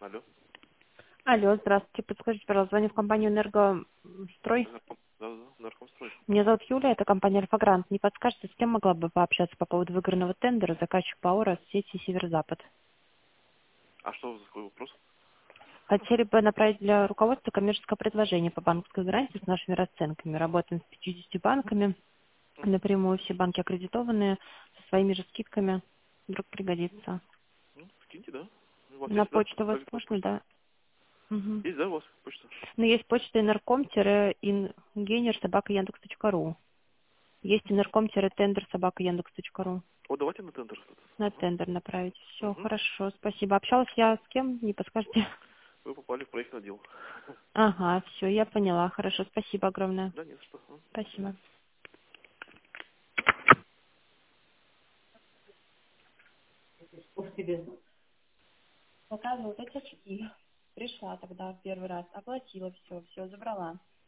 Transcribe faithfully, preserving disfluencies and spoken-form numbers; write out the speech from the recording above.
Алло. Алло, здравствуйте. Подскажите, пожалуйста, звоню в компанию «Энергострой». Нарком, да, да, наркомстрой. Меня зовут Юлия, это компания «Альфа-Грант». Не подскажете, с кем могла бы пообщаться по поводу выигранного тендера заказчик ПАО сети «Северо-Запад»? А что за такой вопрос? Хотели бы направить для руководства коммерческое предложение по банковской гарантии с нашими расценками. Работаем с пятьюдесятью банками. Угу. Напрямую все банки аккредитованные, со своими же скидками. Вдруг пригодится. Ну, скиньте, да. У вас На есть, да? почту у вас Электронная можно, почта? да? Угу. Есть, да, у вас почта? Ну, есть почта инарком-ингенер собака яндекс точка ру. Есть инарком-тендер собака яндекс точка ру. Вот давайте на тендер. На тендер направить. Все, Угу. хорошо, спасибо. Общалась я с кем? Не подскажете? Вы попали в проектный отдел. Ага, все, я поняла. Хорошо, спасибо огромное. Да, нет, что. М, До свидания. Спасибо. Ух ты, без- Показывают эти очки. Пришла тогда в первый раз, оплатила все, все, забрала.